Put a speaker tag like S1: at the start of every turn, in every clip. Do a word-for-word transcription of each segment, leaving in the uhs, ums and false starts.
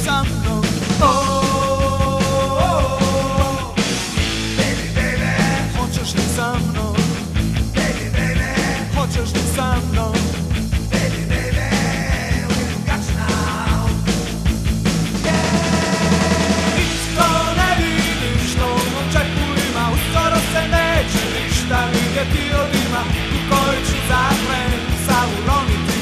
S1: sa mnom. Oh, oh, oh. Baby, baby, hoćeš li sa mnom? Baby, baby, hoćeš li sa mnom? Baby, baby, we've got you now. Yeah. Isto ne vidim što u mom džepu ima, uskoro se neće ništa vidjeti od ima u koju ću zaklen sav uroniti.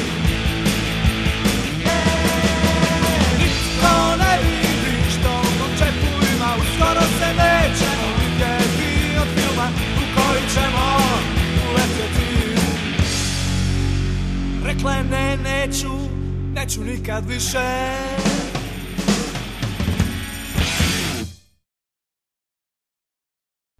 S1: Nitko ne vidi što u mom džepu ima, uskoro se nećemo vidjeti od filma u koji ćemo uletjeti. Rekla je ne, neću, neću nikad više.